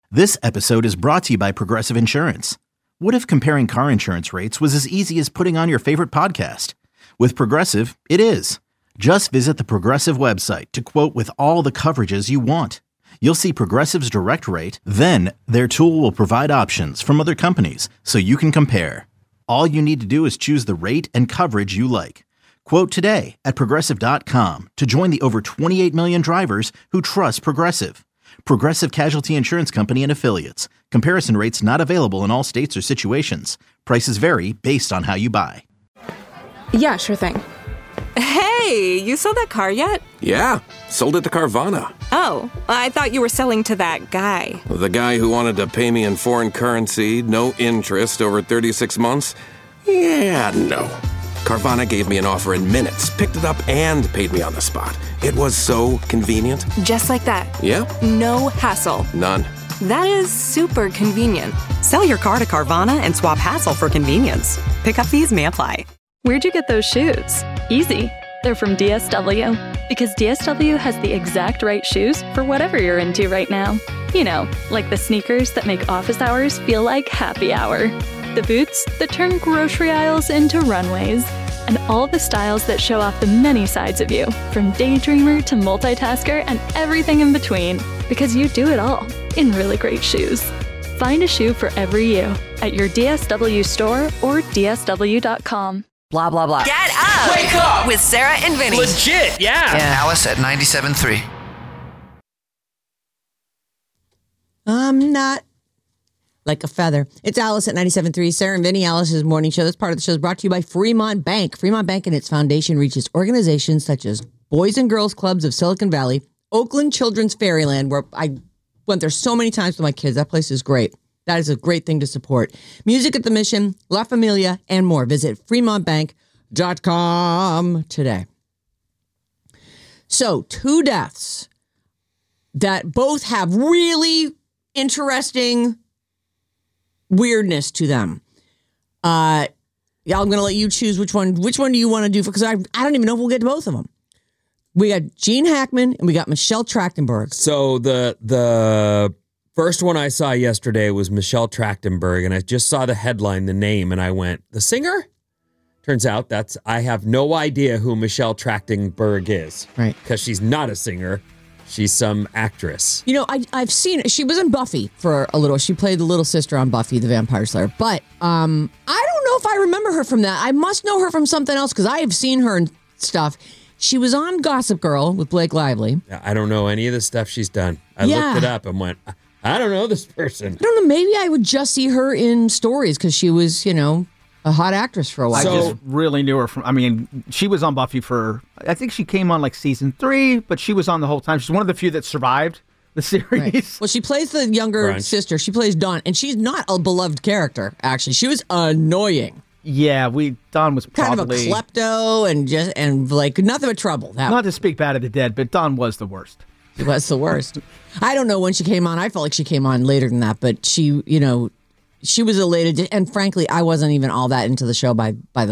This episode is brought to you by Progressive Insurance. What if comparing car insurance rates was as easy as putting on your favorite podcast? With Progressive, it is. Just visit the Progressive website to quote with all the coverages you want. You'll see Progressive's direct rate, then their tool will provide options from other companies so you can compare. All you need to do is choose the rate and coverage you like. Quote today at Progressive.com to join the over 28 million drivers who trust Progressive. Progressive Casualty Insurance Company and Affiliates. Comparison rates not available in all states or situations. Prices vary based on how you buy. Yeah, sure thing. Hey, you sold that car yet? Yeah, sold it to Carvana. Oh, I thought you were selling to that guy. The guy who wanted to pay me in foreign currency, no interest, over 36 months? Yeah, no. Carvana gave me an offer in minutes, picked it up, and paid me on the spot. It was so convenient. Just like that. Yeah? No hassle. None. That is super convenient. Sell your car to Carvana and swap hassle for convenience. Pickup fees may apply. Where'd you get those shoes? Easy. They're from DSW. Because DSW has the exact right shoes for whatever you're into right now. You know, like the sneakers that make office hours feel like happy hour. The boots that turn grocery aisles into runways. And all the styles that show off the many sides of you, from daydreamer to multitasker and everything in between. Because you do it all in really great shoes. Find a shoe for every you at your DSW store or DSW.com. Blah, blah, blah. Get up! Wake up! With Sarah and Vinny. Legit, yeah. And Alice at 97.3. I'm not like a feather. It's Alice at 97.3. Sarah and Vinny, Alice's morning show. This part of the show is brought to you by Fremont Bank. Fremont Bank and its foundation reaches organizations such as Boys and Girls Clubs of Silicon Valley, Oakland Children's Fairyland, where I went there so many times with my kids. That place is great. That is a great thing to support. Music at the Mission, La Familia, and more. Visit FremontBank.com today. So, two deaths that both have really interesting weirdness to them. I'm going to let you choose which one do you want to do, because I don't even know if we'll get to both of them. We got Gene Hackman and we got Michelle Trachtenberg. So the first one I saw yesterday was Michelle Trachtenberg, and I just saw the headline, the name, and I went, the singer? Turns out I have no idea who Michelle Trachtenberg is. Right. Because she's not a singer. She's some actress. You know, I've seen, she was in Buffy for a little. She played the little sister on Buffy the Vampire Slayer. But I don't know if I remember her from that. I must know her from something else because I have seen her and stuff. She was on Gossip Girl with Blake Lively. I don't know any of the stuff she's done. I looked it up and went, I don't know this person. I don't know. Maybe I would just see her in stories because she was, a hot actress for a while. I just really knew her from, she was on Buffy for, I think she came on like season 3, but she was on the whole time. She's one of the few that survived the series. Right. Well, she plays the younger sister. She plays Dawn, and she's not a beloved character, actually. She was annoying. Yeah, Dawn was probably kind of a klepto and like nothing but trouble. Not to speak bad of the dead, but Dawn was the worst. She was the worst. I don't know when she came on. I felt like she came on later than that, but she, she was elated. And frankly, I wasn't even all that into the show by the,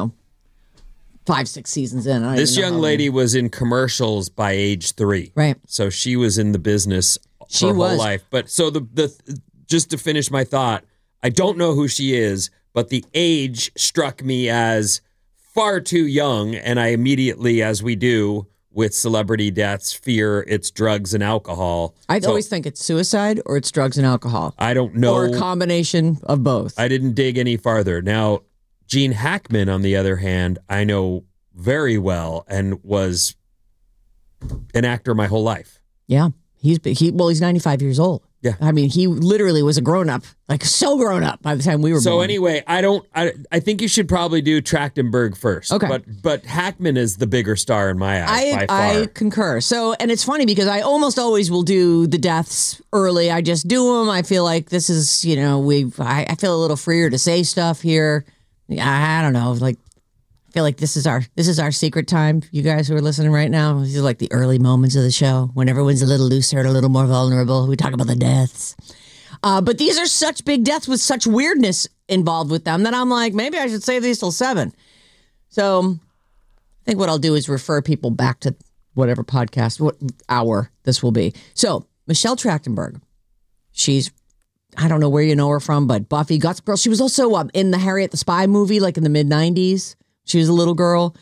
5-6 seasons in. This young lady was in commercials by age 3. Right. So she was in the business her whole life. But so the just to finish my thought, I don't know who she is, but the age struck me as far too young. And I immediately, as we do with celebrity deaths, fear it's drugs and alcohol. I always think it's suicide or it's drugs and alcohol. I don't know. Or a combination of both. I didn't dig any farther. Now, Gene Hackman, on the other hand, I know very well and was an actor my whole life. Yeah. He's 95 years old. Yeah. I mean, he literally was a grown-up, like so grown-up by the time we were born. So anyway, I think you should probably do Trachtenberg first. Okay. But Hackman is the bigger star in my eyes by far. I concur. So, and it's funny because I almost always will do the deaths early. I just do them. I feel like this is, I feel a little freer to say stuff here. I don't know, like, I feel like this is our secret time. You guys who are listening right now, these are like the early moments of the show when everyone's a little looser and a little more vulnerable. We talk about the deaths. But these are such big deaths with such weirdness involved with them that I'm like, maybe I should save these till 7. So I think what I'll do is refer people back to whatever podcast, what hour this will be. So Michelle Trachtenberg, I don't know where you know her from, but Buffy, Gossip Girl. She was also in the Harriet the Spy movie, like in the mid-90s. She was a little girl.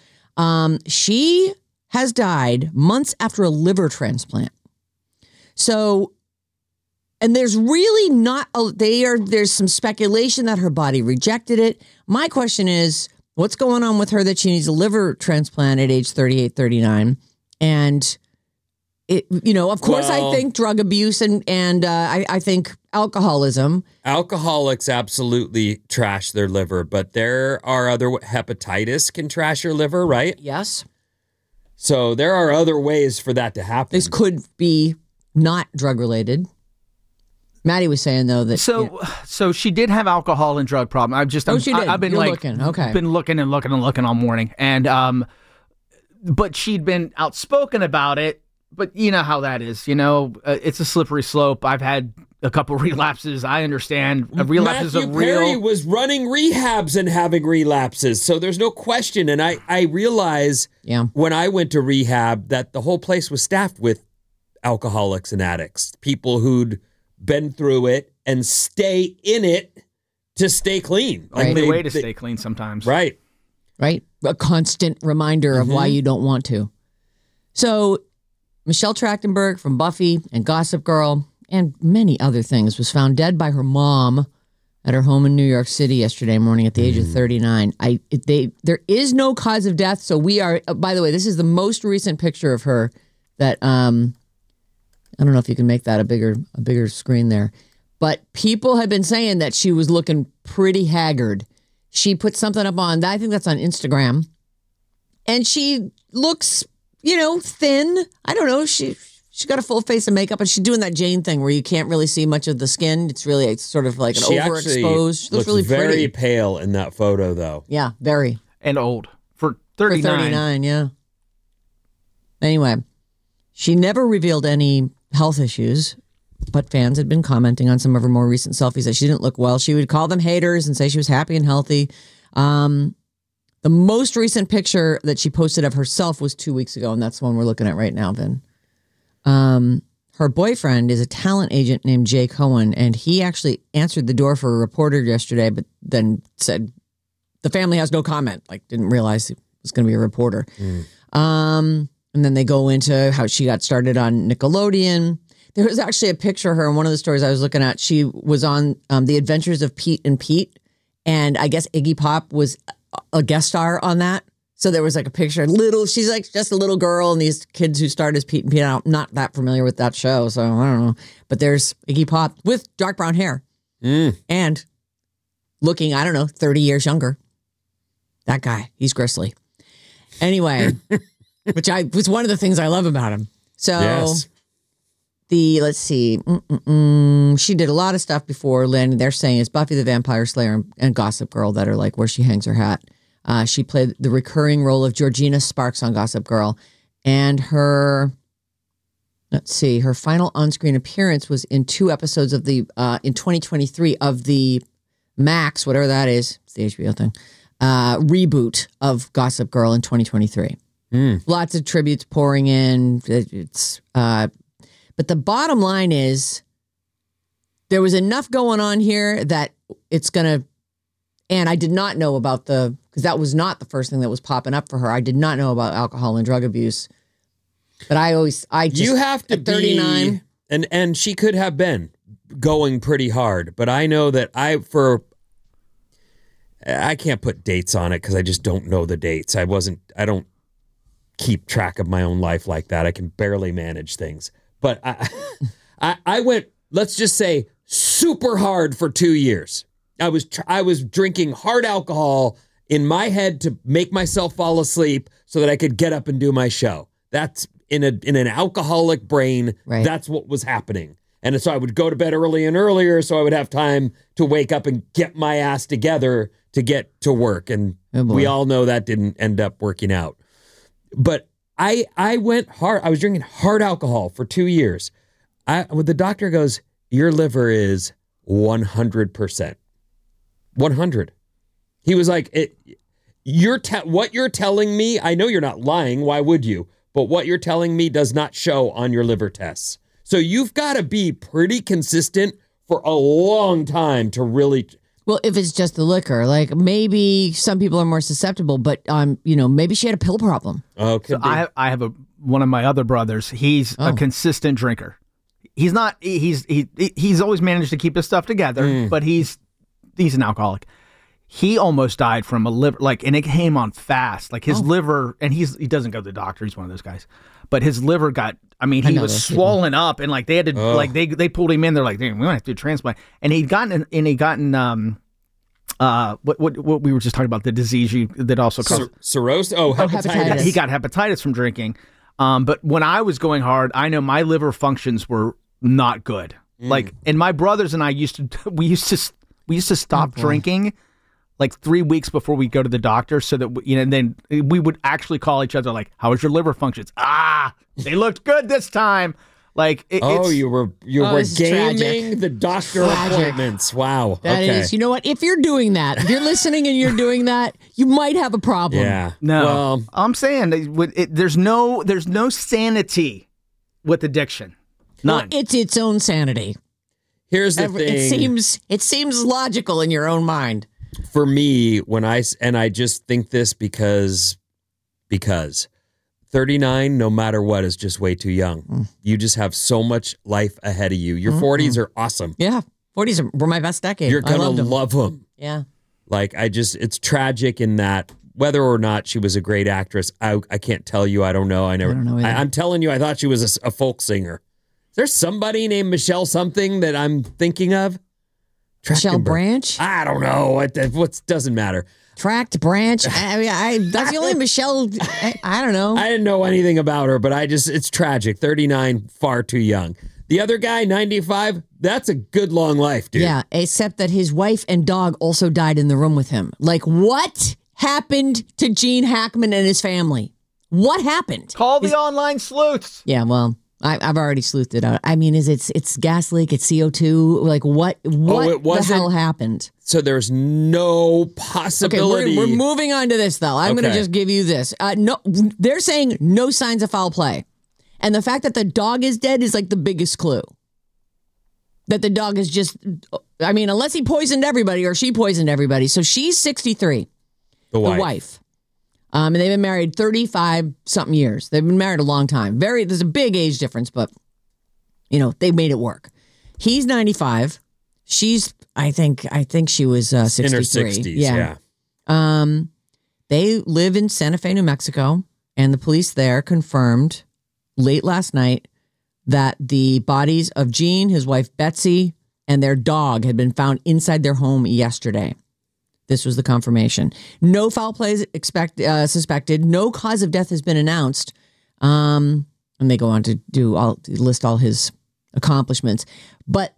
She has died months after a liver transplant. So, and there's really not, there's some speculation that her body rejected it. My question is, what's going on with her that she needs a liver transplant at age 38, 39? And it, of course, I think drug abuse and I think alcoholism. Alcoholics absolutely trash their liver, but there are other hepatitis can trash your liver, right? Yes. So there are other ways for that to happen. This could be not drug related. Maddie was saying though that so she did have alcohol and drug problem. I've been looking and looking all morning, and but she'd been outspoken about it. But you know how that is. It's a slippery slope. I've had a couple relapses. I understand. Relapses Matthew Perry was running rehabs and having relapses, so there's no question. And I realize when I went to rehab that the whole place was staffed with alcoholics and addicts, people who'd been through it and stay in it to stay clean. Only way to stay clean sometimes. Right. A constant reminder of why you don't want to. So Michelle Trachtenberg from Buffy and Gossip Girl and many other things was found dead by her mom at her home in New York City yesterday morning at the age of 39. There is no cause of death. So we are, by the way, this is the most recent picture of her that, I don't know if you can make that a bigger screen there, but people have been saying that she was looking pretty haggard. She put something up on, I think that's on Instagram, and she looks, thin. I don't know. She got a full face of makeup, and she's doing that Jane thing where you can't really see much of the skin. It's really sort of like an overexposed. She looks really pretty. Very pale in that photo, though. Yeah, very. And old for 39. For 39, yeah. Anyway, she never revealed any health issues, but fans had been commenting on some of her more recent selfies that she didn't look well. She would call them haters and say she was happy and healthy. The most recent picture that she posted of herself was 2 weeks ago, and that's the one we're looking at right now, Vin. Her boyfriend is a talent agent named Jay Cohen, and he actually answered the door for a reporter yesterday, but then said the family has no comment, didn't realize it was going to be a reporter. And then they go into how she got started on Nickelodeon. There was actually a picture of her in one of the stories I was looking at. She was on The Adventures of Pete and Pete, and I guess Iggy Pop was a guest star on that. So there was a picture, she's just a little girl, and these kids who starred as Pete and Pete. I'm not that familiar with that show, so I don't know. But there's Iggy Pop with dark brown hair and looking, 30 years younger. That guy, he's gristly. Anyway, which was one of the things I love about him. So yes. Let's see, she did a lot of stuff before landing. They're saying it's Buffy the Vampire Slayer and Gossip Girl that are where she hangs her hat. She played the recurring role of Georgina Sparks on Gossip Girl, and her final on-screen appearance was in 2 episodes of in 2023 of the Max, whatever that is, it's the HBO thing, reboot of Gossip Girl in 2023. Lots of tributes pouring in. But the bottom line is there was enough going on here that it's going to, and I did not know about because that was not the first thing that was popping up for her. I did not know about alcohol and drug abuse. But you have to 39. And she could have been going pretty hard. But I know that I can't put dates on it because I just don't know the dates. I don't keep track of my own life like that. I can barely manage things. But I went, let's just say, super hard for 2 years. I was drinking hard alcohol in my head to make myself fall asleep so that I could get up and do my show. That's in an alcoholic brain. Right. That's what was happening. And so I would go to bed early and earlier so I would have time to wake up and get my ass together to get to work. And we all know that didn't end up working out. But I went hard. I was drinking hard alcohol for 2 years. The doctor goes, your liver is 100%. 100. He was like, what you're telling me, I know you're not lying. Why would you? But what you're telling me does not show on your liver tests. So you've got to be pretty consistent for a long time to really. Well, if it's just the liquor, like maybe some people are more susceptible, but maybe she had a pill problem. Okay. So I have one of my other brothers. He's a consistent drinker. He's not. He's always managed to keep his stuff together, but he's an alcoholic. He almost died from a liver, and it came on fast. Like his liver, and he doesn't go to the doctor. He's one of those guys, but his liver got. I mean, he was swollen up, and they had to they pulled him in. They're like, damn, we might have to do a transplant. And he'd gotten what we were just talking about, the disease that also causes cirrhosis. Hepatitis. He got hepatitis from drinking. But when I was going hard, I know my liver functions were not good. And my brothers and I used to stop drinking 3 weeks before we go to the doctor, so that and then we would actually call each other how was your liver functions? They looked good this time. You were gaming tragic. The doctor appointments. Wow. That is, you know what? If you're doing that, if you're listening and you're doing that, you might have a problem. Yeah. No. Well, I'm saying there's no sanity with addiction. None. Well, it's its own sanity. Here's the thing. It seems logical in your own mind. For me, I just think this because 39, no matter what, is just way too young. You just have so much life ahead of you. Your 40s are awesome. Yeah, 40s were my best decade. You're going to love them. Yeah. It's tragic in that whether or not she was a great actress, I can't tell you. I don't know. I don't know either. I'm telling you, I thought she was a folk singer. Is there somebody named Michelle something that I'm thinking of? Michelle Branch? I don't know. What doesn't matter. Tract Branch. That's the only Michelle. I don't know. I didn't know anything about her, but it's tragic. 39, far too young. The other guy, 95, that's a good long life, dude. Yeah, except that his wife and dog also died in the room with him. What happened to Gene Hackman and his family? What happened? Call the online sleuths. Yeah, well, I've already sleuthed it out. I mean, it's gas leak, it's CO2. What the hell happened? So there's no possibility. Okay, we're moving on to this, though. I'm going to just give you this. No, they're saying no signs of foul play. And the fact that the dog is dead is the biggest clue. That the dog is just, unless he poisoned everybody or she poisoned everybody. So she's 63. The wife. And they've been married 35-something years. They've been married a long time. There's a big age difference, but, they made it work. He's 95. She's, I think she was 63. In her 60s, yeah. They live in Santa Fe, New Mexico, and the police there confirmed late last night that the bodies of Gene, his wife Betsy, and their dog had been found inside their home yesterday. This was the confirmation. No foul play suspected. No cause of death has been announced. And they go on to list all his accomplishments. But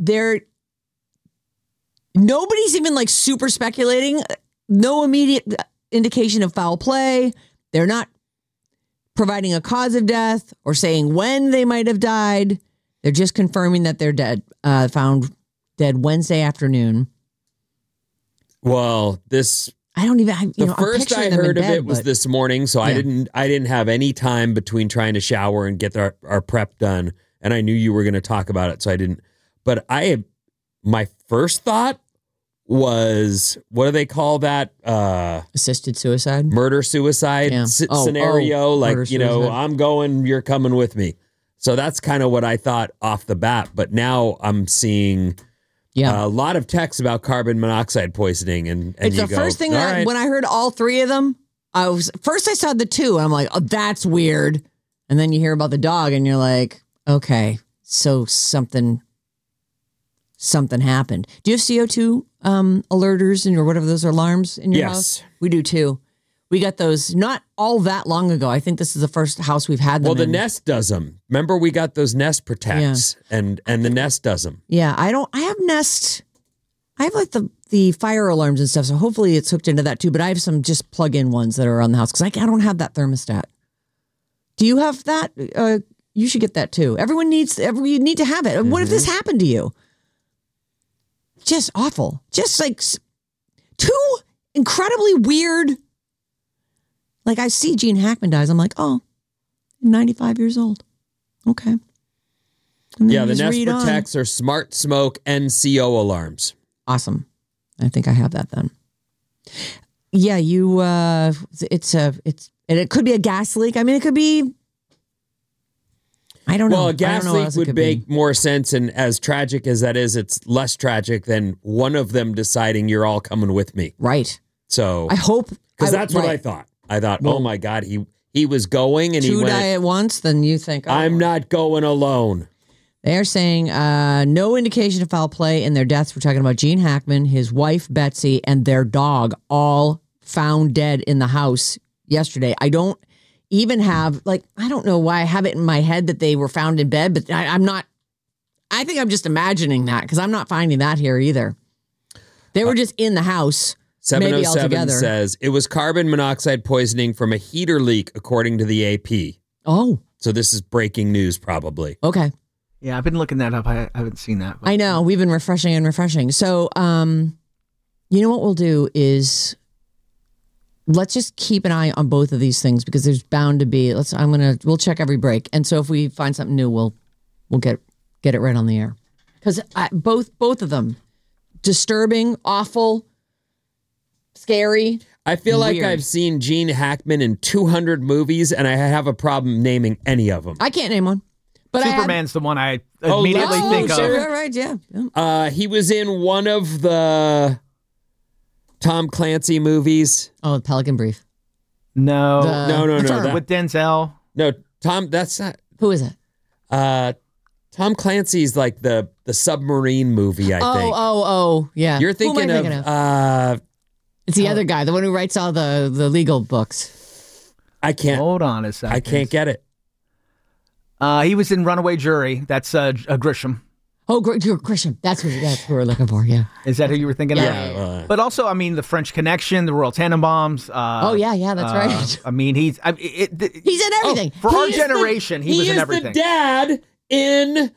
nobody's even super speculating. No immediate indication of foul play. They're not providing a cause of death or saying when they might have died. They're just confirming that they're dead. Found dead Wednesday afternoon. Well, the first I heard of it was this morning, so yeah. I didn't have any time between trying to shower and get our prep done, and I knew you were going to talk about it, so I didn't. But my first thought was, what do they call that? Assisted suicide, murder suicide scenario. I'm going, you're coming with me. So that's kind of what I thought off the bat. But now I'm seeing. Yeah, a lot of texts about carbon monoxide poisoning, and it's the first thing when I heard all three of them. I saw the two, and I'm like, oh, that's weird. And then you hear about the dog, and you're like, okay, so something happened. Do you have CO2 alerters or whatever those are, alarms in your house? We do too. We got those not all that long ago. I think this is the first house we've had them in. The Nest does them. Remember, we got those Nest Protects, and the Nest does them. Yeah, I have Nest. I have the fire alarms and stuff, so hopefully it's hooked into that too. But I have some just plug-in ones that are around the house because I don't have that thermostat. Do you have that? You should get that too. You need to have it. Mm-hmm. What if this happened to you? Just awful. Just two incredibly weird. I see Gene Hackman dies. I'm like, oh, 95 years old. Okay. Yeah, the Nest Protects are smart smoke NCO alarms. Awesome. I think I have that then. Yeah, it could be a gas leak. I mean, it could be, I don't know. Well, a gas leak would make more sense, and as tragic as that is, it's less tragic than one of them deciding you're all coming with me. Right. So I hope, because that's what I thought. I thought, well, oh my God, he was going and he went. Two die at once, then you think, I'm not going alone. They're saying no indication of foul play in their deaths. We're talking about Gene Hackman, his wife, Betsy, and their dog, all found dead in the house yesterday. I don't even have, I don't know why I have it in my head that they were found in bed, but I'm not, I think I'm just imagining that because I'm not finding that here either. They were just in the house. 707 says it was carbon monoxide poisoning from a heater leak, according to the AP. Oh. So this is breaking news, probably. Okay. Yeah, I've been looking that up. I haven't seen that. I know. We've been refreshing. So, you know what we'll do is let's just keep an eye on both of these things because there's bound to be. We'll check every break, and so if we find something new, we'll get it right on the air because both of them disturbing, awful, scary. I feel like I've seen Gene Hackman in 200 movies, and I have a problem naming any of them. I can't name one. But Superman's the one I immediately think of. Right, yeah. He was in one of the Tom Clancy movies. Oh, Pelican Brief. No. No. With Denzel. No, Tom, that's not. Who is it? Tom Clancy's like the submarine movie, I think. Oh, yeah. You're thinking of it's the other guy, the one who writes all the legal books. I can't. Hold on a second. I can't get it. He was in Runaway Jury. That's Grisham. Oh, Grisham. That's who we're looking for, yeah. Is that who you were thinking of? Yeah. But also, I mean, the French Connection, the Royal Tenenbaums. Yeah, that's right. I mean, he's in everything. For our generation, he was in everything. He is the dad in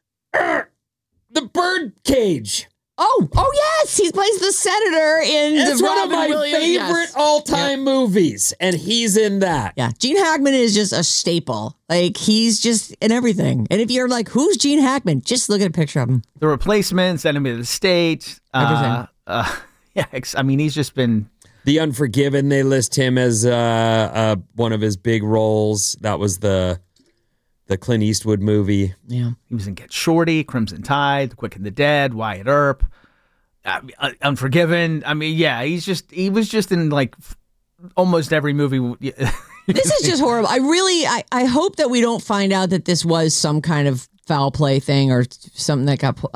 The Birdcage. Oh, yes, he plays the senator in It's the one Robin of my Williams. favorite all-time movies, and he's in that. Yeah, Gene Hackman is just a staple. Like, he's just in everything. And if you're like, who's Gene Hackman? Just look at a picture of him. The Replacements, Enemy of the State. Everything. I mean, he's just been... The Unforgiven, they list him as one of his big roles. That was the Clint Eastwood movie. Yeah. He was in Get Shorty, Crimson Tide, The Quick and the Dead, Wyatt Earp, Unforgiven. I mean, yeah, he was just in like almost every movie. This is just horrible. I hope that we don't find out that this was some kind of foul play thing or something that got.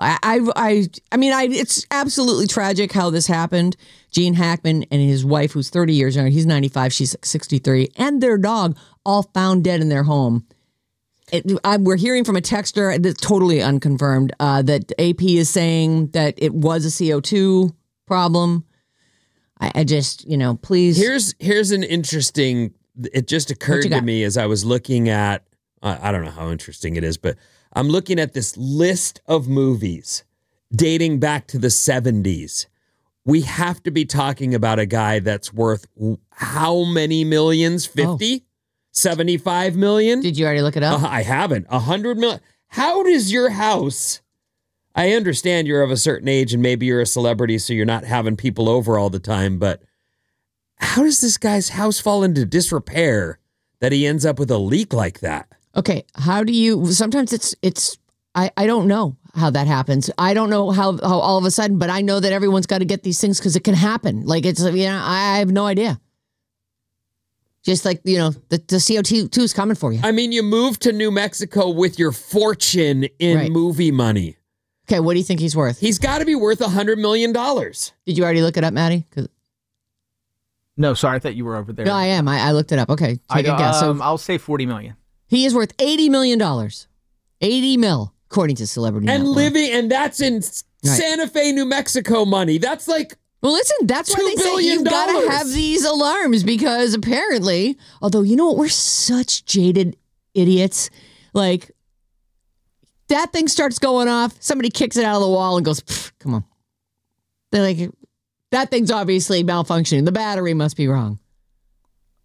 It's absolutely tragic how this happened. Gene Hackman and his wife, who's 30 years younger, he's 95, she's 63, and their dog all found dead in their home. We're hearing from a texter that's totally unconfirmed that AP is saying that it was a CO2 problem. I just, please. Here's an interesting. It just occurred to me as I was looking at. I don't know how interesting it is, but I'm looking at this list of movies dating back to the 70s. We have to be talking about a guy that's worth how many millions? 50? 75 million? Did you already look it up? I haven't. 100 million. How does your house... I understand you're of a certain age and maybe you're a celebrity, so you're not having people over all the time, but how does this guy's house fall into disrepair that he ends up with a leak like that? Okay, how do you... Sometimes it's I don't know how that happens. I don't know how all of a sudden, but I know that everyone's got to get these things because it can happen. Like, I have no idea. Just like, the CO2 is coming for you. I mean, you moved to New Mexico with your fortune in movie money. Okay, what do you think he's worth? He's got to be worth $100 million. Did you already look it up, Maddie? No, sorry, I thought you were over there. No, I am. I looked it up. Okay, take a guess. So I'll say $40 million. He is worth $80 million. 80 mil, according to Celebrity Network. And that's in Santa Fe, New Mexico money. That's like... Well, listen, that's why they say you've got to have these alarms because apparently, although, you know what, we're such jaded idiots. Like, that thing starts going off, somebody kicks it out of the wall and goes, come on. They're like, that thing's obviously malfunctioning. The battery must be wrong.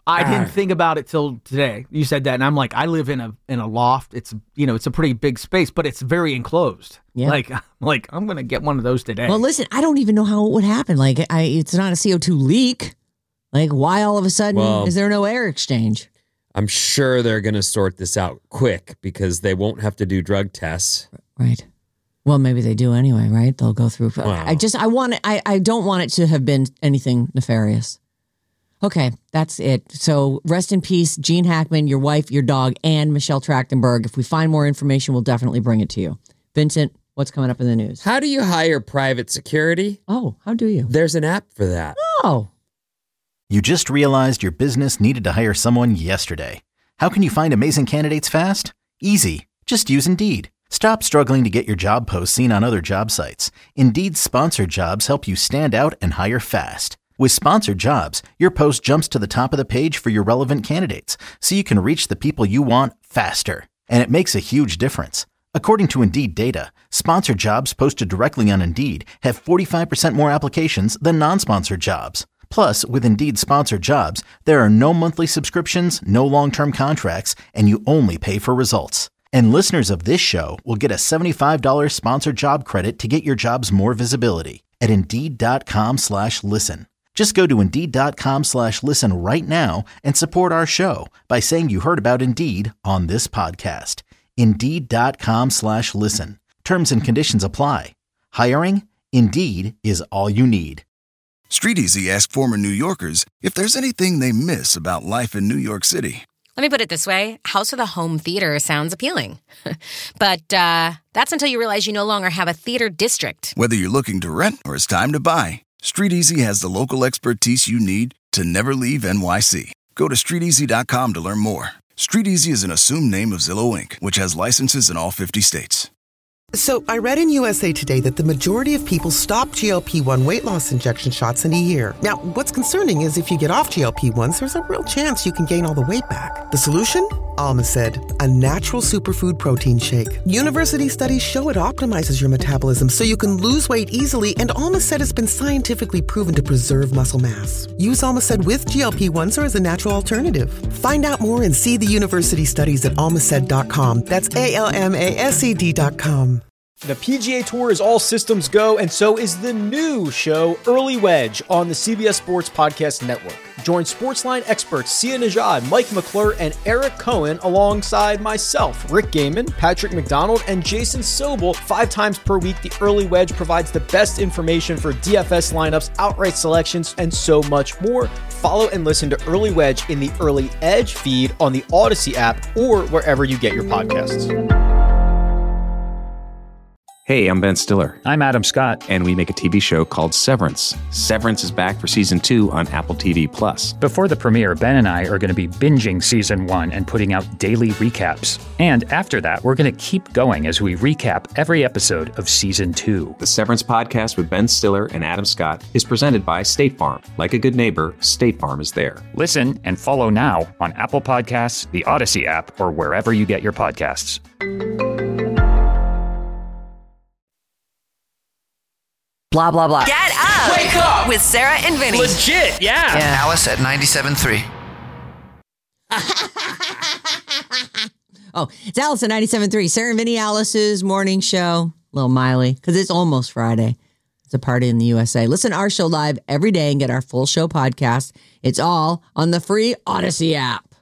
I didn't think about it till today. You said that, and I'm like, I live in a loft. It's it's a pretty big space, but it's very enclosed. Yeah. Like I'm gonna get one of those today. Well, listen, I don't even know how it would happen. Like, it's not a CO2 leak. Like, why all of a sudden is there no air exchange? I'm sure they're gonna sort this out quick because they won't have to do drug tests. Right. Well, maybe they do anyway, right? They'll go through. Wow. I don't want it to have been anything nefarious. Okay, that's it. So rest in peace, Gene Hackman, your wife, your dog, and Michelle Trachtenberg. If we find more information, we'll definitely bring it to you. Vincent, what's coming up in the news? How do you hire private security? Oh, how do you? There's an app for that. Oh. You just realized your business needed to hire someone yesterday. How can you find amazing candidates fast? Easy. Just use Indeed. Stop struggling to get your job posts seen on other job sites. Indeed's sponsored jobs help you stand out and hire fast. With sponsored jobs, your post jumps to the top of the page for your relevant candidates, so you can reach the people you want faster. And it makes a huge difference. According to Indeed data, sponsored jobs posted directly on Indeed have 45% more applications than non-sponsored jobs. Plus, with Indeed sponsored jobs, there are no monthly subscriptions, no long-term contracts, and you only pay for results. And listeners of this show will get a $75 sponsored job credit to get your jobs more visibility at Indeed.com/listen. Just go to Indeed.com/listen right now and support our show by saying you heard about Indeed on this podcast. Indeed.com/listen. Terms and conditions apply. Hiring? Indeed is all you need. StreetEasy asked former New Yorkers if there's anything they miss about life in New York City. Let me put it this way. House with a home theater sounds appealing. But that's until you realize you no longer have a theater district. Whether you're looking to rent or it's time to buy, StreetEasy has the local expertise you need to never leave NYC. Go to StreetEasy.com to learn more. StreetEasy is an assumed name of Zillow Inc., which has licenses in all 50 states. So I read in USA Today that the majority of people stop GLP-1 weight loss injection shots in a year. Now, what's concerning is if you get off GLP-1s, there's a real chance you can gain all the weight back. The solution? Almacid, a natural superfood protein shake. University studies show it optimizes your metabolism so you can lose weight easily, and Almacid has been scientifically proven to preserve muscle mass. Use Almacid with GLP-1s or as a natural alternative. Find out more and see the university studies at almacid.com. That's ALMASED.com. The PGA Tour is all systems go, and so is the new show, Early Wedge, on the CBS Sports Podcast Network. Join Sportsline experts Sia Nejad, Mike McClure, and Eric Cohen alongside myself, Rick Gaiman, Patrick McDonald, and Jason Sobel 5 times per week. The Early Wedge provides the best information for DFS lineups, outright selections, and so much more. Follow and listen to Early Wedge in the Early Edge feed on the Odyssey app or wherever you get your podcasts. Hey, I'm Ben Stiller. I'm Adam Scott. And we make a TV show called Severance. Severance is back for season 2 on Apple TV+. Before the premiere, Ben and I are going to be binging season 1 and putting out daily recaps. And after that, we're going to keep going as we recap every episode of season 2. The Severance podcast with Ben Stiller and Adam Scott is presented by State Farm. Like a good neighbor, State Farm is there. Listen and follow now on Apple Podcasts, the Odyssey app, or wherever you get your podcasts. Blah, blah, blah. Get up! Wake up! With Sarah and Vinny. Legit, yeah. Alice at 97.3. Oh, it's Alice at 97.3. Sarah and Vinny, Alice's morning show. Little Miley, because it's almost Friday. It's a party in the USA. Listen to our show live every day and get our full show podcast. It's all on the free Odyssey app.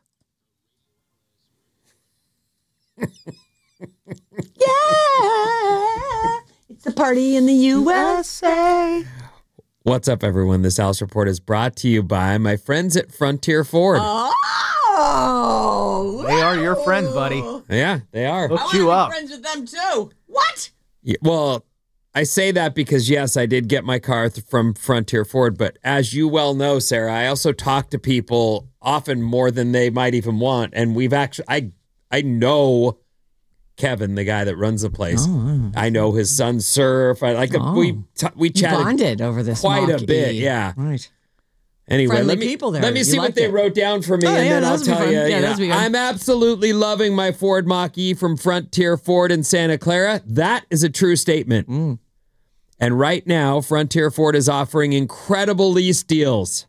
Yeah! It's a party in the USA. What's up, everyone? This Alice Report is brought to you by my friends at Frontier Ford. Oh! They are your friends, buddy. Yeah, they are. Hooked you up. Friends with them, too. What? Yeah, well, I say that because, yes, I did get my car from Frontier Ford, but as you well know, Sarah, I also talk to people often more than they might even want, and we've actually, I know Kevin, the guy that runs the place. Oh. I know his son Surf. We chatted bonded over this quite a bit. Yeah. Right. Anyway, friendly people there. Let me see what they wrote down for me, and then I'll tell you. I'm absolutely loving my Ford Mach-E from Frontier Ford in Santa Clara. That is a true statement. And right now, Frontier Ford is offering incredible lease deals.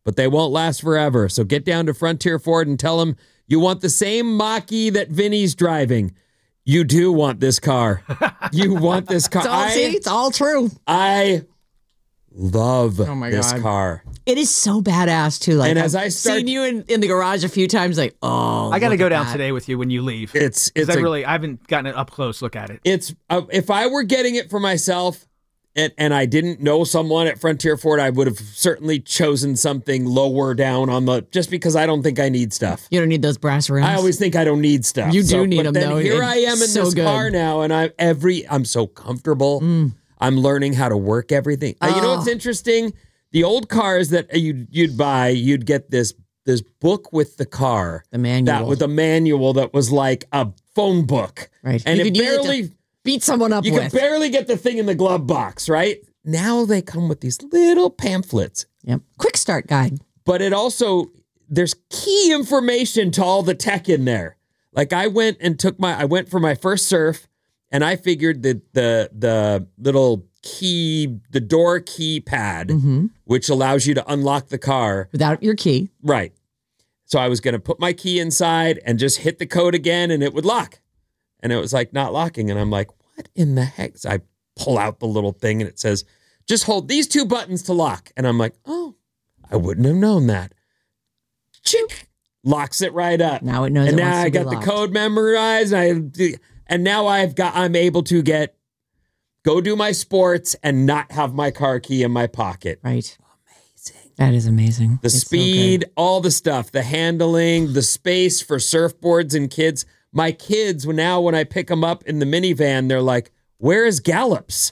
but they won't last forever. So get down to Frontier Ford and tell them you want the same Mach-E that Vinny's driving. You do want this car. You want this car. It's all true. I love this car. It is so badass too. Like, and as I've seen you in the garage a few times, like, I got to go down today with you when you leave. I haven't gotten an up close look at it. It's if I were getting it for myself and I didn't know someone at Frontier Ford, I would have certainly chosen something lower down on the, just because I don't think I need stuff. You don't need those brass rims. I always think I don't need stuff. You do need them though. Here I am in this car now, and I'm so comfortable. I'm learning how to work everything. You know what's interesting? The old cars that you'd buy, you'd get this book with the car. The manual. With a manual that was like a phone book. Right. And it barely beat someone up with. You could barely get the thing in the glove box, right? Now they come with these little pamphlets. Yep. Quick start guide. But it also, there's key information to all the tech in there. Like I went for my first surf, and I figured that the little key, the door keypad, which allows you to unlock the car without your key. Right. So I was going to put my key inside and just hit the code again, and it would lock. And it was like not locking. And I'm like, what in the heck? So I pull out the little thing, and it says, just hold these 2 buttons to lock. And I'm like, oh, I wouldn't have known that. Chick, locks it right up. Now it knows. And it now wants I to got the code memorized. And now I'm able to go do my sports and not have my car key in my pocket. Right. Amazing. That is amazing. The speed, all the stuff, the handling, the space for surfboards and kids. My kids, now when I pick them up in the minivan, they're like, where is Gallops?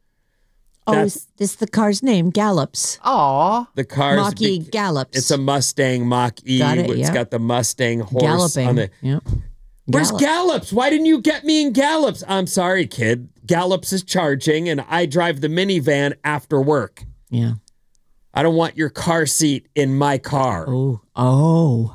Is this the car's name? Gallops. Aw. The car's Mach-E Gallops. It's a Mustang Mach-E. It's got the Mustang horse Galloping. on it. Yep. Where's Gallops? Why didn't you get me in Gallops? I'm sorry, kid. Gallops is charging, and I drive the minivan after work. Yeah. I don't want your car seat in my car. Oh.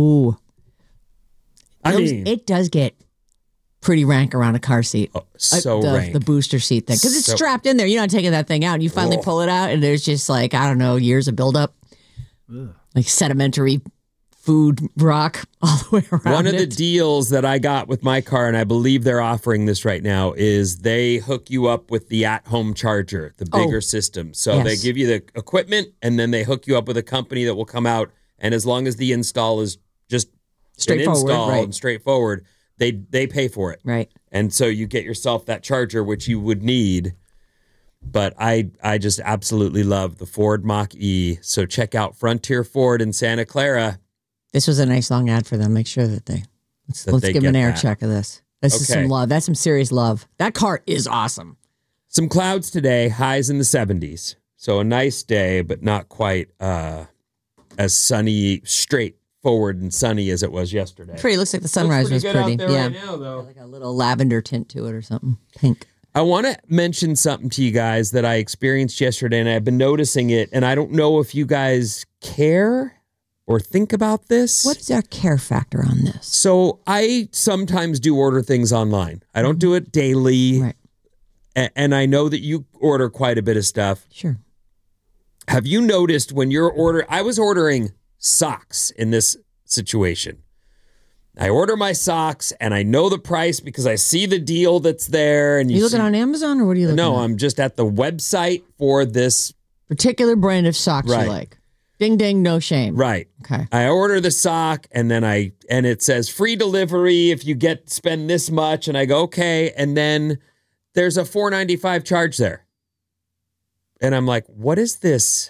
It does get pretty rank around a car seat. Rank. The booster seat thing. Because it's strapped in there. You're not taking that thing out. And you finally pull it out, and there's just like, I don't know, years of buildup. Like sedimentary food rock all the way around. One of the deals that I got with my car, and I believe they're offering this right now, is they hook you up with the at-home charger, the bigger system. So they give you the equipment, and then they hook you up with a company that will come out, and as long as the install is just straightforward, and straightforward, they pay for it. Right. And so you get yourself that charger, which you would need. But I just absolutely love the Ford Mach-E. So check out Frontier Ford in Santa Clara. This was a nice long ad for them. Make sure that let's give them an air check of this. This is some love. That's some serious love. That car is awesome. Some clouds today, highs in the 70s. So a nice day, but not quite as sunny, straightforward and sunny as it was yesterday. Pretty. Looks like the sunrise was pretty. Out there right now, though. Like a little lavender tint to it or something. Pink. I want to mention something to you guys that I experienced yesterday, and I've been noticing it, and I don't know if you guys care or think about this. What is our care factor on this? So I sometimes do order things online. I don't do it daily. Right. And I know that you order quite a bit of stuff. Sure. Have you noticed when you're I was ordering socks in this situation. I order my socks and I know the price because I see the deal that's there. And you looking on Amazon or what are you looking at? No, I'm just at the website for this particular brand of socks you like. Ding, ding, no shame. Right. Okay. I order the sock and then and it says free delivery if you spend this much. And I go, okay. And then there's a $4.95 charge there. And I'm like, what is this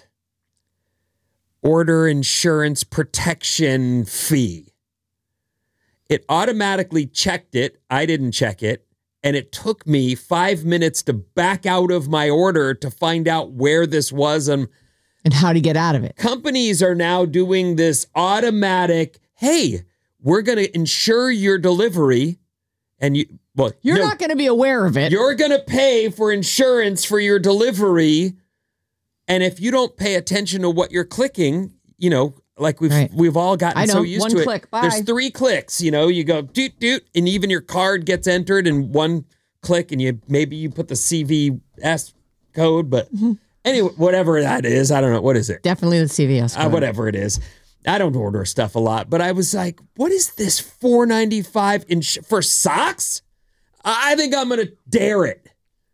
order insurance protection fee? It automatically checked it. I didn't check it. And it took me 5 minutes to back out of my order to find out where this was and how to get out of it. Companies are now doing this automatic, hey, we're going to insure your delivery. And you're not going to be aware of it. You're going to pay for insurance for your delivery. And if you don't pay attention to what you're clicking, like we've all gotten so used to it. Click, bye. There's 3 clicks, you go doot doot, and even your card gets entered in one click, and maybe you put the CVS code, but Anyway, whatever that is, I don't know. What is it? Definitely the CVS card. Whatever it is. I don't order stuff a lot, but I was like, what is this $4.95 for socks? I think I'm going to dare it.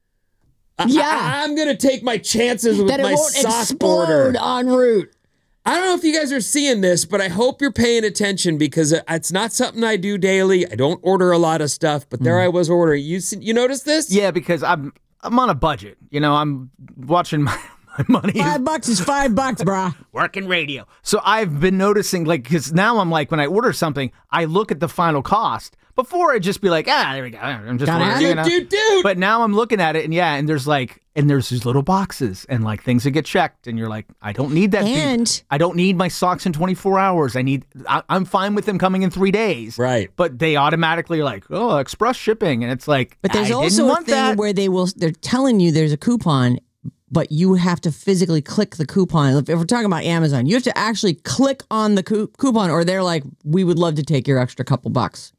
I'm going to take my chances with my sock order. En route. I don't know if you guys are seeing this, but I hope you're paying attention because it's not something I do daily. I don't order a lot of stuff, but there I was ordering. You notice this? Yeah, because I'm on a budget. I'm watching my money. $5 is $5, brah. Working radio. So I've been noticing, because now I'm like, when I order something, I look at the final cost. Before I'd just be like, there we go. I'm just ordering, dude. But now I'm looking at it, and there's these little boxes and things that get checked, and you're like, I don't need that. And I don't need my socks in 24 hours. I'm fine with them coming in 3 days. Right. But they automatically are like, oh, express shipping, and it's like, but there's also a thing where they're telling you there's a coupon, but you have to physically click the coupon. If we're talking about Amazon, you have to actually click on the coupon, or they're like, we would love to take your extra couple bucks.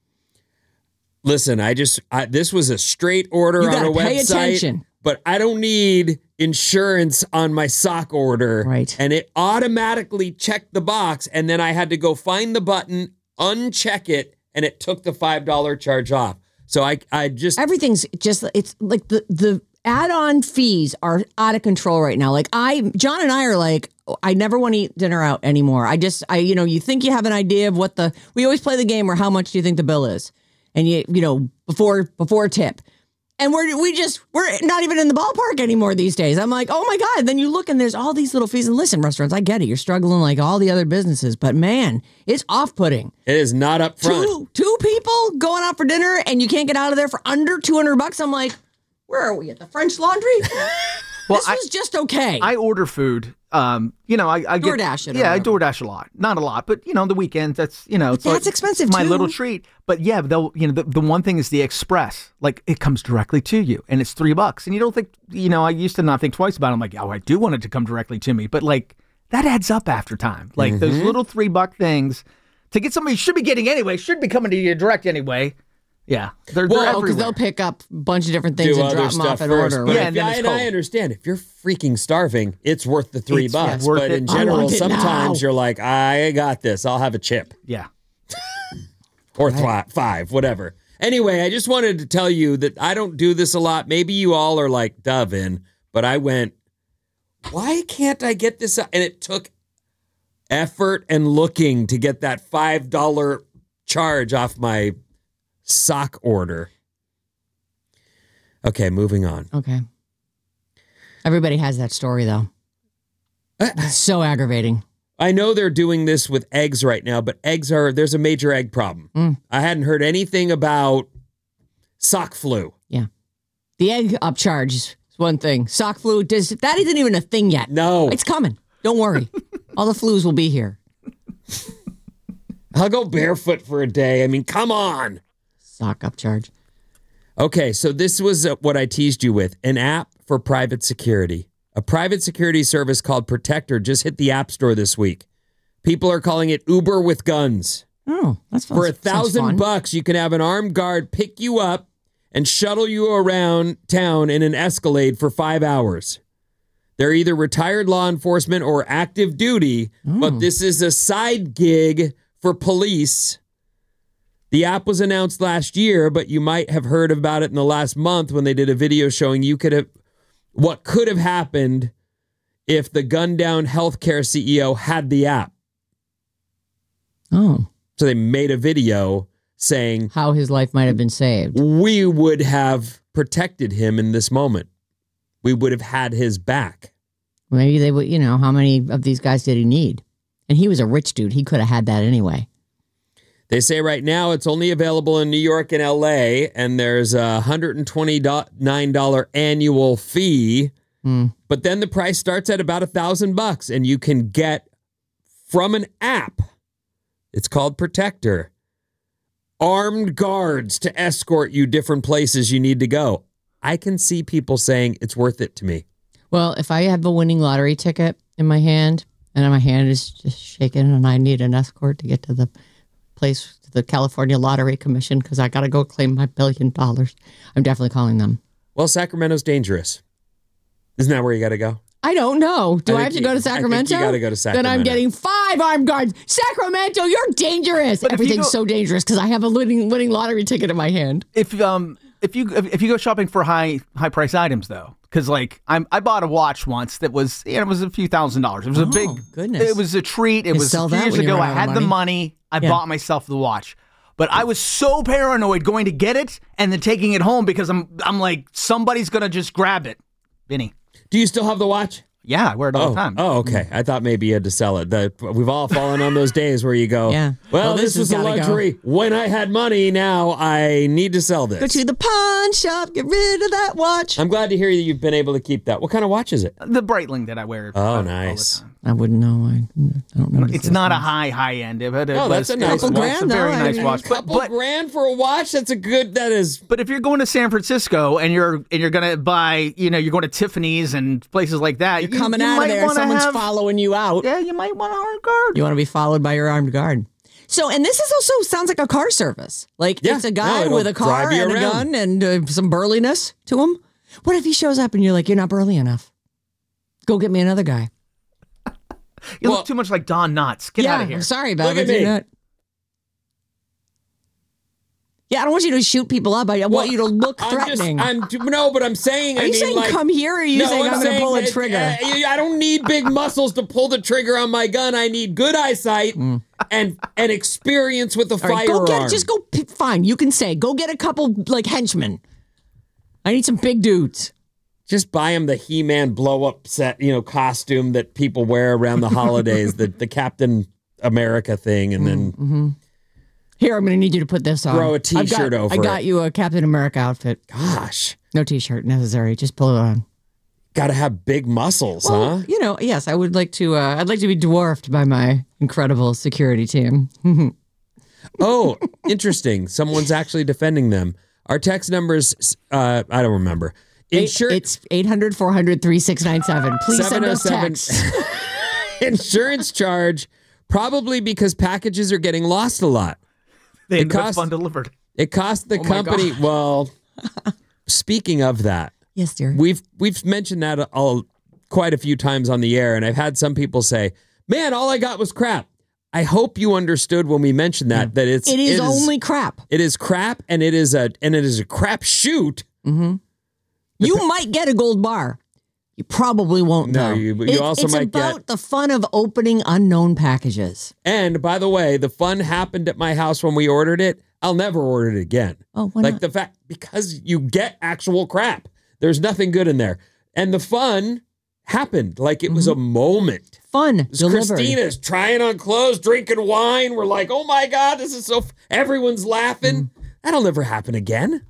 Listen, this was a straight order on a website, attention. But I don't need insurance on my sock order. Right. And it automatically checked the box, and then I had to go find the button, uncheck it, and it took the $5 charge off. So I just... Everything's just, it's like the add-on fees are out of control right now. John and I are like, I never want to eat dinner out anymore. You think you have an idea of we always play the game where how much do you think the bill is? And before tip. And we're not even in the ballpark anymore these days. I'm like, oh my God. Then you look and there's all these little fees. And listen, restaurants, I get it. You're struggling like all the other businesses. But man, it's off-putting. It is not up front. Two people going out for dinner and you can't get out of there for under $200. I'm like, where are we? At the French Laundry? Well, this was just okay. I order food. I DoorDash it. Yeah, I DoorDash a lot. Not a lot, but the weekends. That's that's expensive too. My little treat. But yeah, the one thing is the express. It comes directly to you, and it's $3. And you don't think I used to not think twice about it. I'm like, I do want it to come directly to me, but that adds up after time. Those little $3 things to get somebody you should be getting anyway, should be coming to you direct anyway. Yeah, they're because they'll pick up a bunch of different things and drop them off at order. Right? Yeah, and I understand if you're freaking starving, it's worth the $3. But in general, sometimes you're like, I got this. I'll have a chip. Yeah, or 5, whatever. Anyway, I just wanted to tell you that I don't do this a lot. Maybe you all are like Dove in, but I went, why can't I get this? And it took effort and looking to get that $5 charge off my sock order. Okay, moving on. Okay. Everybody has that story, though. It's so aggravating. I know they're doing this with eggs right now, but there's a major egg problem. I hadn't heard anything about sock flu. Yeah. The egg upcharge is one thing. Sock flu, that isn't even a thing yet. No. It's coming. Don't worry. All the flus will be here. I'll go barefoot for a day. I mean, come on. Sock upcharge. Okay, so this was what I teased you with. An app for private security. A private security service called Protector just hit the App Store this week. People are calling it Uber with guns. Oh, that's fun. For $1,000, you can have an armed guard pick you up and shuttle you around town in an Escalade for 5 hours. They're either retired law enforcement or active duty, but this is a side gig for police. The app was announced last year, but you might have heard about it in the last month when they did a video showing what could have happened if the gunned down healthcare CEO had the app. Oh. So they made a video saying how his life might have been saved. We would have protected him in this moment. We would have had his back. Maybe they would, how many of these guys did he need? And he was a rich dude. He could have had that anyway. They say right now it's only available in New York and LA, and there's a $129 annual fee. But then the price starts at about $1,000, and you can get from an app. It's called Protector. Armed guards to escort you different places you need to go. I can see people saying it's worth it to me. Well, if I have a winning lottery ticket in my hand, and my hand is just shaking, and I need an escort to get to the place, to the California Lottery Commission, because I got to go claim my $1 billion. I'm definitely calling them. Well, Sacramento's dangerous. Isn't that where you got to go? I don't know. Do I have to go to Sacramento? I think you got to go to Sacramento. Then I'm getting 5 armed guards. Sacramento, you're dangerous. But everything's so dangerous because I have a winning lottery ticket in my hand. If you go shopping for high price items though, because like I bought a watch once that was it was a few $1,000s. It was a big goodness. It was a treat. It was a few years ago. I had the money. I bought myself the watch. But I was so paranoid going to get it and then taking it home because I'm like somebody's gonna just grab it. Vinny. Do you still have the watch? Yeah, I wear it all the time. Oh, okay. I thought maybe you had to sell it. We've all fallen on those days where you go, well, this was a luxury. When I had money, now I need to sell this. Go to the pawn shop, get rid of that watch. I'm glad to hear that you've been able to keep that. What kind of watch is it? The Breitling that I wear. Oh, nice. I wouldn't know. I don't know. It's not a high end. That's a nice watch. It's a very nice watch. Couple grand for a watch? That is. But if you're going to San Francisco and you're going to buy, you're going to Tiffany's and places like that. You're coming out of there, someone's following you out. Yeah, you might want an armed guard. You want to be followed by your armed guard. So, and this is also sounds like a car service. Like it's a guy with a car and a gun and some burliness to him. What if he shows up and you're like, you're not burly enough? Go get me another guy. You look too much like Don Knotts. Get out of here. I'm sorry about it. Yeah, I don't want you to shoot people up. I want you to look threatening. But I'm saying. Are you saying come here, or are you saying I'm going to pull a trigger? I don't need big muscles to pull the trigger on my gun. I need good eyesight and experience with the firearm. Fine. You can say, go get a couple like henchmen. I need some big dudes. Just buy him the He-Man blow-up set, costume that people wear around the holidays, the Captain America thing, and then... Mm-hmm. Here, I'm going to need you to put this on. Throw a T-shirt over it. I got you a Captain America outfit. Gosh. No T-shirt necessary. Just pull it on. Got to have big muscles, huh? Yes, I would like to... I'd like to be dwarfed by my incredible security team. Oh, interesting. Someone's actually defending them. Our text numbers, I don't remember. It's 800-400-3697. Please send us text. Insurance charge, probably because packages are getting lost a lot. They cost undelivered. It cost the company. Well, speaking of that, yes, dear, we've mentioned that quite a few times on the air, and I've had some people say, "Man, all I got was crap." I hope you understood when we mentioned that it is only crap. It is crap, and it is a crap shoot. Mm-hmm. You might get a gold bar. You probably won't, no, though. You also might get... It's about the fun of opening unknown packages. And, by the way, the fun happened at my house when we ordered it. I'll never order it again. Oh, why not? The fact, because you get actual crap. There's nothing good in there. And the fun happened. Like, it was a moment. Fun delivered. Christina's trying on clothes, drinking wine. We're like, oh, my God, this is so... Everyone's laughing. That'll never happen again.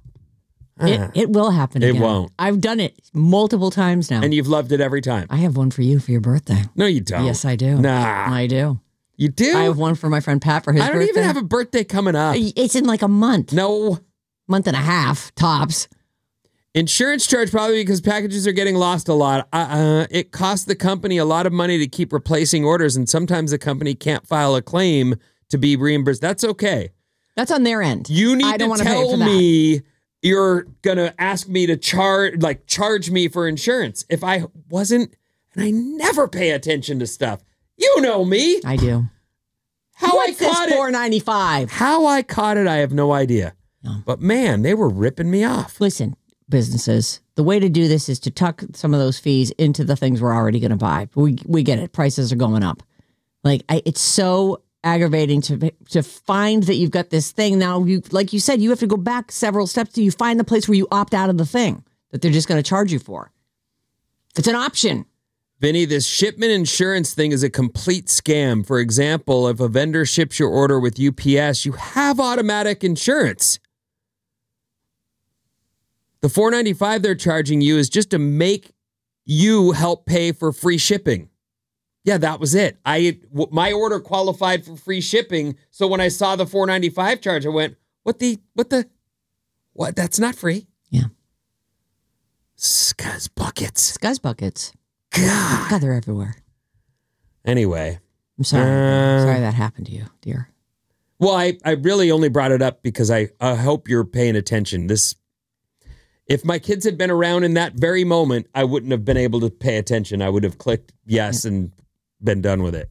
It will happen again. It won't. I've done it multiple times now. And you've loved it every time. I have one for you for your birthday. No, you don't. Yes, I do. Nah. I do. You do? I have one for my friend Pat for his birthday. I don't even have a birthday coming up. It's in like a month. No. Month and a half, tops. Insurance charge probably because packages are getting lost a lot. It costs the company a lot of money to keep replacing orders, and sometimes the company can't file a claim to be reimbursed. That's okay. That's on their end. You need to tell me you're going to ask me to charge me for insurance. If I wasn't, and I never pay attention to stuff. You know me. I do. What's I caught this $4.95? How I caught it, I have no idea. No. But man, they were ripping me off. Listen, businesses, the way to do this is to tuck some of those fees into the things we're already going to buy. We get it. Prices are going up. It's so aggravating to find that you've got this thing. Now, like you said, you have to go back several steps till you find the place where you opt out of the thing that they're just going to charge you for. It's an option. Vinny, this shipment insurance thing is a complete scam. For example, if a vendor ships your order with UPS, you have automatic insurance. The $4.95 they're charging you is just to make you help pay for free shipping. Yeah, that was it. My order qualified for free shipping. So when I saw the $4.95 charge, I went, what? That's not free. Yeah. Scuzz buckets. God, they're everywhere. Anyway. I'm sorry. Sorry that happened to you, dear. Well, I really only brought it up because I hope you're paying attention. If my kids had been around in that very moment, I wouldn't have been able to pay attention. I would have clicked yes and been done with it.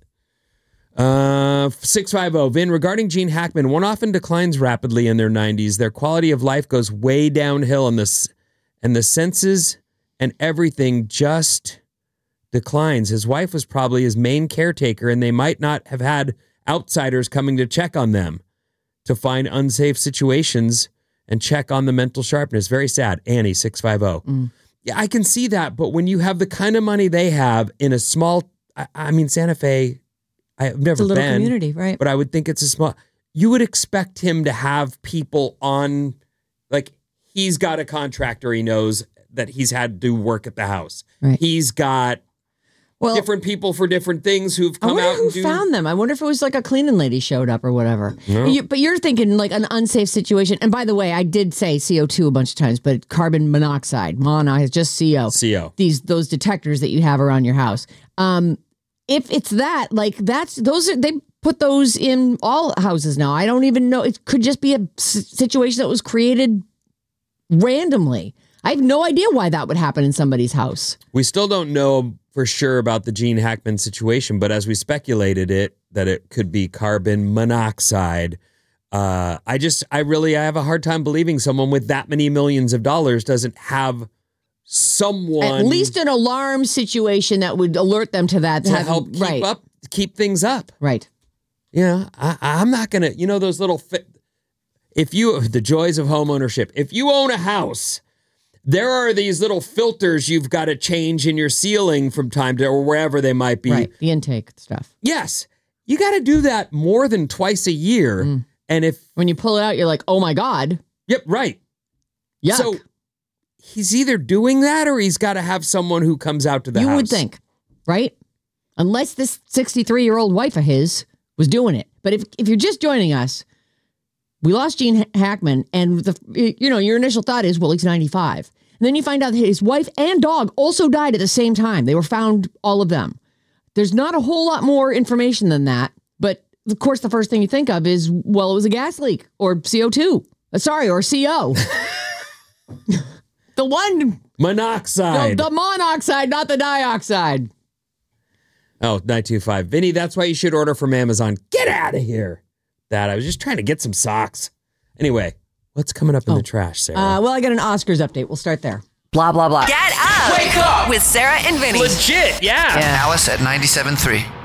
650, Vin, regarding Gene Hackman, one often declines rapidly in their 90s. Their quality of life goes way downhill, and the senses and everything just declines. His wife was probably his main caretaker, and they might not have had outsiders coming to check on them to find unsafe situations and check on the mental sharpness. Very sad. Annie, 650. Yeah, I can see that, but when you have the kind of money they have in a small, I mean, Santa Fe, I've never been. It's a little community, right? But I would think it's a small, you would expect him to have people on, like, he's got a contractor he knows that he's had to do work at the house. Right. He's got different people for different things who've come out and found them. I wonder if it was like a cleaning lady showed up or whatever. No. But you're thinking like an unsafe situation. And by the way, I did say CO2 a bunch of times, but carbon monoxide, is just CO. CO. Those detectors that you have around your house. If it's that, like they put those in all houses now. I don't even know. It could just be a situation that was created randomly. I have no idea why that would happen in somebody's house. We still don't know for sure about the Gene Hackman situation, but as we speculated that it could be carbon monoxide, I have a hard time believing someone with that many millions of dollars doesn't have someone, at least an alarm situation that would alert them to that to help keep things up. Right. Yeah, I'm not gonna. Those little. The joys of home ownership. If you own a house, there are these little filters you've got to change in your ceiling from time to, or wherever they might be. Right, the intake stuff. Yes. You got to do that more than twice a year. And when you pull it out, you're like, oh my God. Yep, right. Yuck. So he's either doing that or he's got to have someone who comes out to the house. You would think, right? Unless this 63-year-old wife of his was doing it. But if you're just joining us, we lost Gene Hackman, and your initial thought is, well, he's 95. And then you find out that his wife and dog also died at the same time. They were found, all of them. There's not a whole lot more information than that. But, of course, the first thing you think of is, well, it was a gas leak or CO2. Or CO. The one... Monoxide. No, the monoxide, not the dioxide. Oh, 925. Vinny, that's why you should order from Amazon. Get out of here. I was just trying to get some socks. Anyway, what's coming up in the trash, Sarah? Well, I got an Oscars update. We'll start there. Blah, blah, blah. Get up! Wake up! With Sarah and Vinny. Legit, yeah. Alice at 97.3.